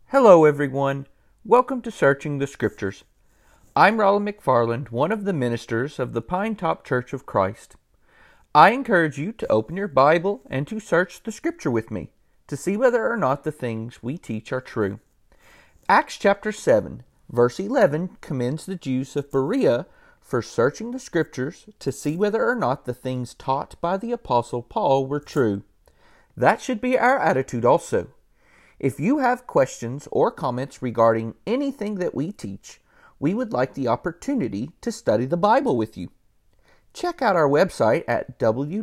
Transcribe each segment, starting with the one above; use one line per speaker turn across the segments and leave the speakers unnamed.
Hello everyone, welcome to Searching the Scriptures. I'm Roland McFarland, one of the ministers of the Pine Top Church of Christ. I encourage you to open your Bible and to search the Scripture with me to see whether or not the things we teach are true. Acts chapter 7, verse 11 commends the Jews of Berea for searching the Scriptures to see whether or not the things taught by the Apostle Paul were true. That should be our attitude also. If you have questions or comments regarding anything that we teach, we would like the opportunity to study the Bible with you. Check out our website at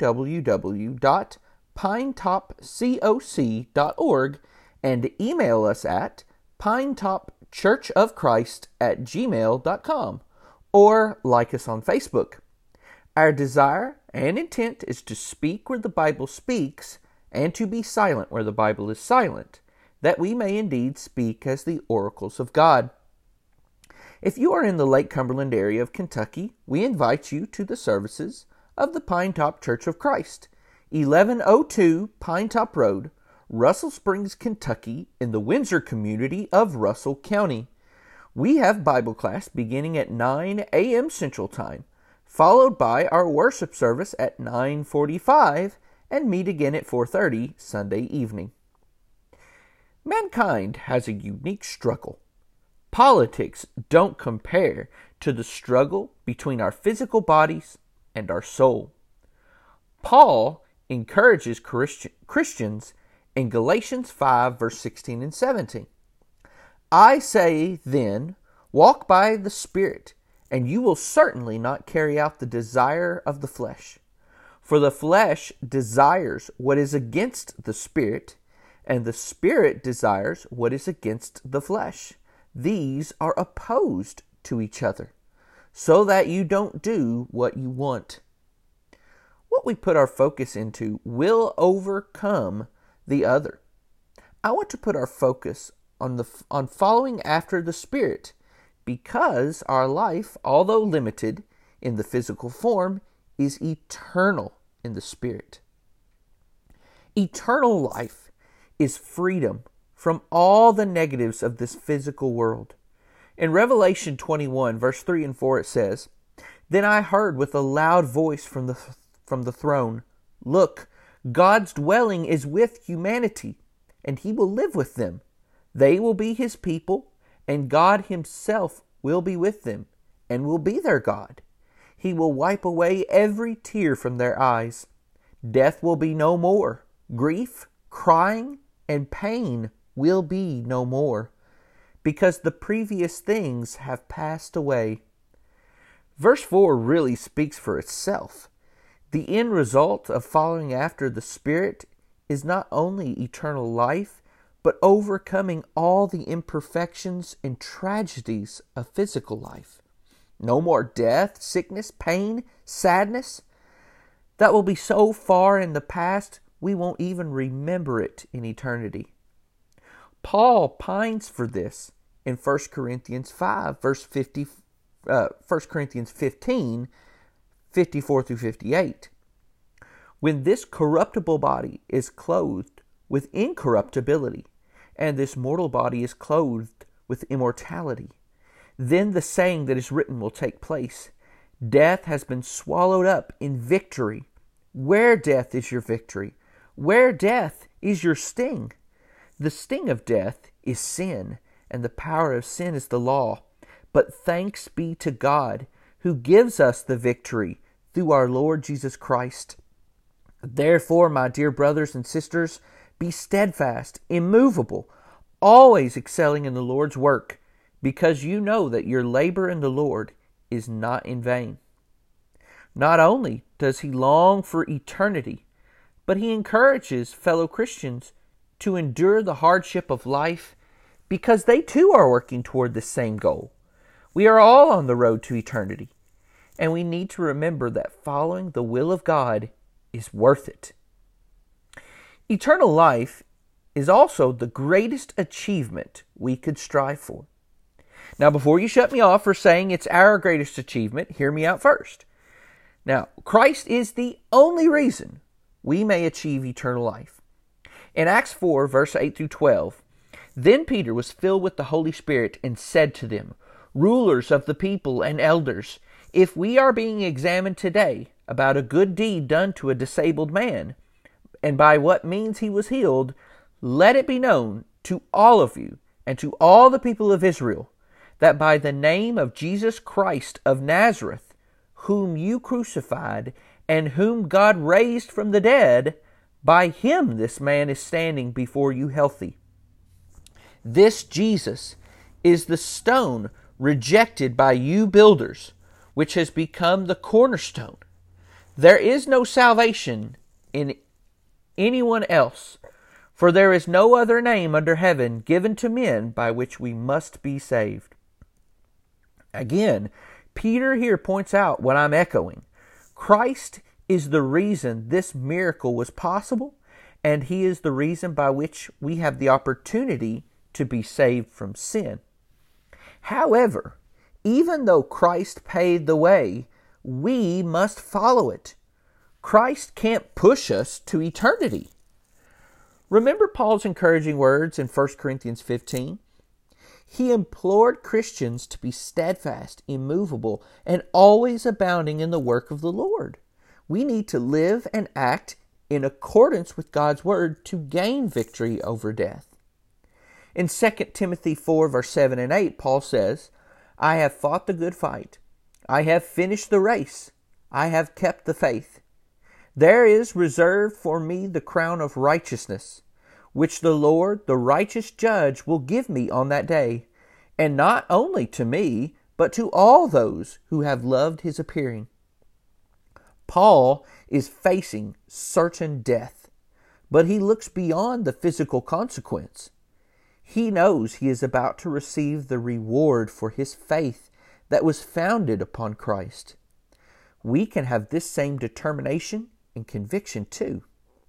www.pinetopcoc.org and email us at pinetopchurchofchrist@gmail.com or like us on Facebook. Our desire and intent is to speak where the Bible speaks and to be silent where the Bible is silent, that we may indeed speak as the oracles of God. If you are in the Lake Cumberland area of Kentucky, we invite you to the services of the Pine Top Church of Christ, 1102 Pine Top Road, Russell Springs, Kentucky, in the Windsor community of Russell County. We have Bible class beginning at 9 a.m. Central Time, followed by our worship service at 9:45 and meet again at 4:30 Sunday evening. Mankind has a unique struggle. Politics don't compare to the struggle between our physical bodies and our soul. Paul encourages Christians in Galatians 5, verse 16 and 17. I say then, walk by the Spirit, and you will certainly not carry out the desire of the flesh. For the flesh desires what is against the Spirit, and the Spirit desires what is against the flesh. These are opposed to each other, so that you don't do what you want. What we put our focus into will overcome the other. I want to put our focus on following after the Spirit, because our life, although limited in the physical form, is eternal in the Spirit. Eternal life is freedom from all the negatives of this physical world. In Revelation 21, verse 3 and 4, it says, Then I heard with a loud voice from the throne, Look, God's dwelling is with humanity, and He will live with them. They will be His people, and God Himself will be with them, and will be their God. He will wipe away every tear from their eyes. Death will be no more. Grief, crying, and pain will be no more, because the previous things have passed away. Verse 4 really speaks for itself. The end result of following after the Spirit is not only eternal life, but overcoming all the imperfections and tragedies of physical life. No more death, sickness, pain, sadness. That will be so far in the past, we won't even remember it in eternity. Paul pines for this in 1 Corinthians 5, verse 50, 1 Corinthians 15, 54 through 58. When this corruptible body is clothed with incorruptibility, and this mortal body is clothed with immortality, then the saying that is written will take place. Death has been swallowed up in victory. Where, death, is your victory? Where, death, is your sting? The sting of death is sin, and the power of sin is the law. But thanks be to God, who gives us the victory through our Lord Jesus Christ. Therefore, my dear brothers and sisters, be steadfast, immovable, always excelling in the Lord's work, because you know that your labor in the Lord is not in vain. Not only does he long for eternity, but he encourages fellow Christians to endure the hardship of life because they too are working toward the same goal. We are all on the road to eternity, and we need to remember that following the will of God is worth it. Eternal life is also the greatest achievement we could strive for. Now, before you shut me off for saying it's our greatest achievement, hear me out first. Now, Christ is the only reason we may achieve eternal life. In Acts 4, verse 8 through 12, Then Peter was filled with the Holy Spirit and said to them, "Rulers of the people and elders, if we are being examined today about a good deed done to a disabled man, and by what means he was healed, let it be known to all of you and to all the people of Israel that by the name of Jesus Christ of Nazareth, whom you crucified and whom God raised from the dead, by him this man is standing before you healthy. This Jesus is the stone rejected by you builders, which has become the cornerstone. There is no salvation in anyone else, for there is no other name under heaven given to men by which we must be saved." Again, Peter here points out what I'm echoing. Christ is the reason this miracle was possible, and he is the reason by which we have the opportunity to be saved from sin. However, even though Christ paved the way, we must follow it. Christ can't push us to eternity. Remember Paul's encouraging words in 1 Corinthians 15? He implored Christians to be steadfast, immovable, and always abounding in the work of the Lord. We need to live and act in accordance with God's word to gain victory over death. In 2 Timothy 4, verse 7 and 8, Paul says, "I have fought the good fight. I have finished the race. I have kept the faith. There is reserved for me the crown of righteousness, which the Lord, the righteous judge, will give me on that day, and not only to me, but to all those who have loved his appearing." Paul is facing certain death, but he looks beyond the physical consequence. He knows he is about to receive the reward for his faith that was founded upon Christ. We can have this same determination and conviction too.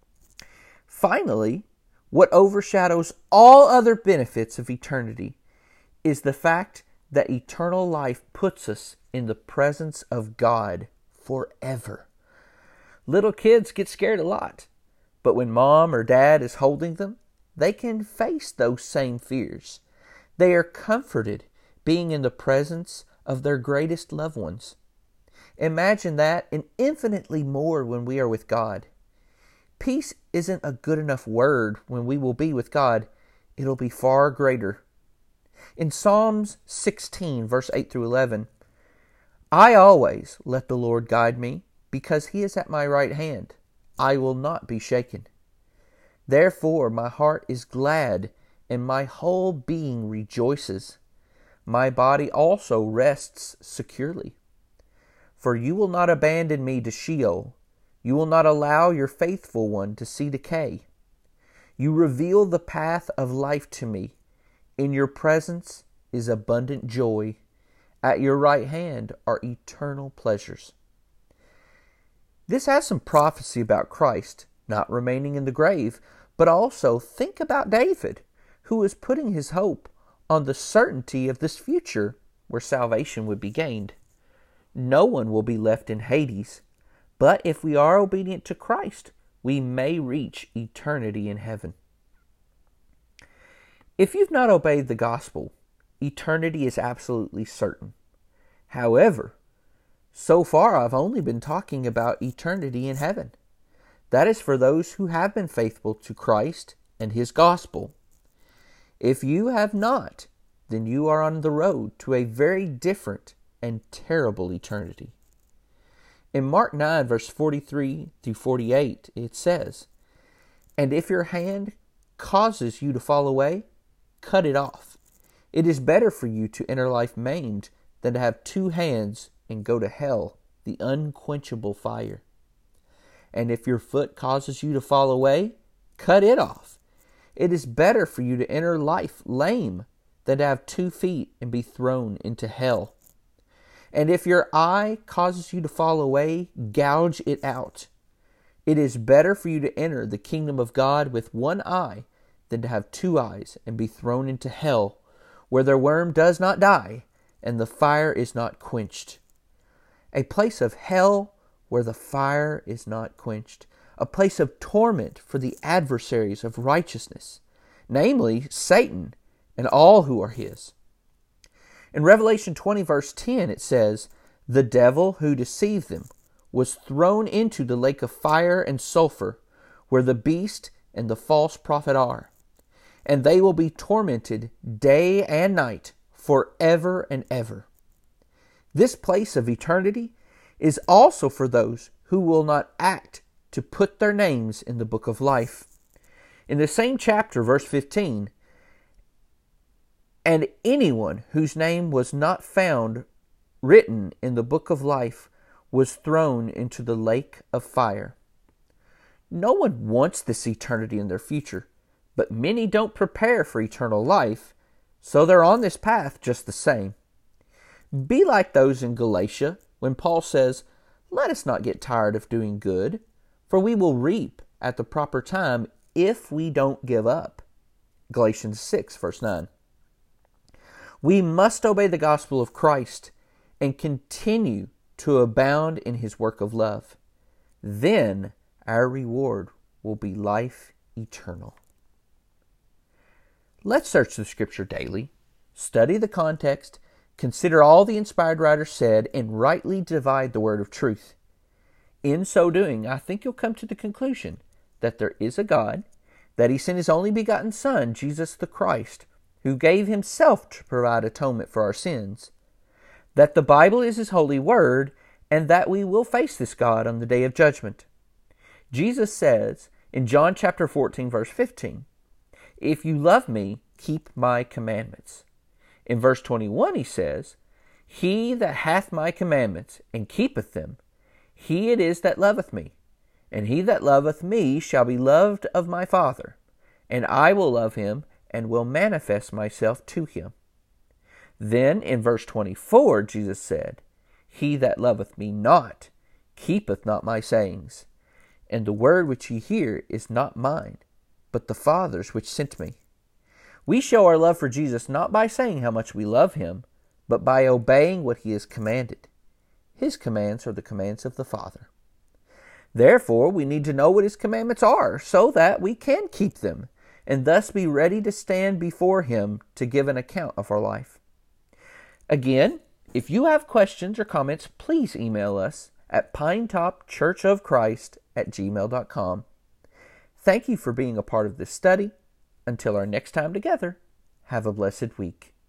Finally, what overshadows all other benefits of eternity is the fact that eternal life puts us in the presence of God forever. Little kids get scared a lot, but when mom or dad is holding them, they can face those same fears. They are comforted being in the presence of their greatest loved ones. Imagine that and infinitely more when we are with God. Peace isn't a good enough word when we will be with God. It'll be far greater. In Psalms 16, verse 8 through 11, "I always let the Lord guide me, because he is at my right hand. I will not be shaken. Therefore my heart is glad, and my whole being rejoices. My body also rests securely. For you will not abandon me to Sheol. You will not allow your faithful one to see decay. You reveal the path of life to me. In your presence is abundant joy. At your right hand are eternal pleasures." This has some prophecy about Christ not remaining in the grave, but also think about David, who is putting his hope on the certainty of this future where salvation would be gained. No one will be left in Hades, but if we are obedient to Christ, we may reach eternity in heaven. If you've not obeyed the gospel, eternity is absolutely certain. However, so far I've only been talking about eternity in heaven. That is for those who have been faithful to Christ and his gospel. If you have not, then you are on the road to a very different and terrible eternity. In Mark 9, verse 43 through 48, it says, "And if your hand causes you to fall away, cut it off. It is better for you to enter life maimed than to have two hands and go to hell, the unquenchable fire. And if your foot causes you to fall away, cut it off. It is better for you to enter life lame than to have 2 feet and be thrown into hell. And if your eye causes you to fall away, gouge it out. It is better for you to enter the kingdom of God with 1 eye than to have 2 eyes and be thrown into hell, where their worm does not die and the fire is not quenched." A place of hell where the fire is not quenched. A place of torment for the adversaries of righteousness. namely Satan and all who are his. In Revelation 20, verse 10, it says, "The devil who deceived them was thrown into the lake of fire and sulfur, where the beast and the false prophet are. And they will be tormented day and night forever and ever." This place of eternity is also for those who will not act to put their names in the book of life. In the same chapter, verse 15, "And anyone whose name was not found written in the book of life was thrown into the lake of fire." No one wants this eternity in their future, but many don't prepare for eternal life, so they're on this path just the same. Be like those in Galatia when Paul says, "Let us not get tired of doing good, for we will reap at the proper time if we don't give up." Galatians 6, verse 9. We must obey the gospel of Christ and continue to abound in his work of love. Then our reward will be life eternal. Let's search the Scripture daily, study the context, consider all the inspired writers said, and rightly divide the word of truth. In so doing, I think you'll come to the conclusion that there is a God, that he sent his only begotten Son, Jesus the Christ, who gave himself to provide atonement for our sins, that the Bible is his holy word, and that we will face this God on the day of judgment. Jesus says in John chapter 14, verse 15, "If you love me, keep my commandments." In verse 21 he says, "He that hath my commandments and keepeth them, he it is that loveth me. And he that loveth me shall be loved of my Father, and I will love him and will manifest myself to him." Then in verse 24 Jesus said, "He that loveth me not keepeth not my sayings. And the word which ye hear is not mine, but the Father's which sent me." We show our love for Jesus not by saying how much we love him, but by obeying what he has commanded. His commands are the commands of the Father. Therefore, we need to know what his commandments are so that we can keep them and thus be ready to stand before him to give an account of our life. Again, if you have questions or comments, please email us at pinetopchurchofchrist@gmail.com. Thank you for being a part of this study. Until our next time together, have a blessed week.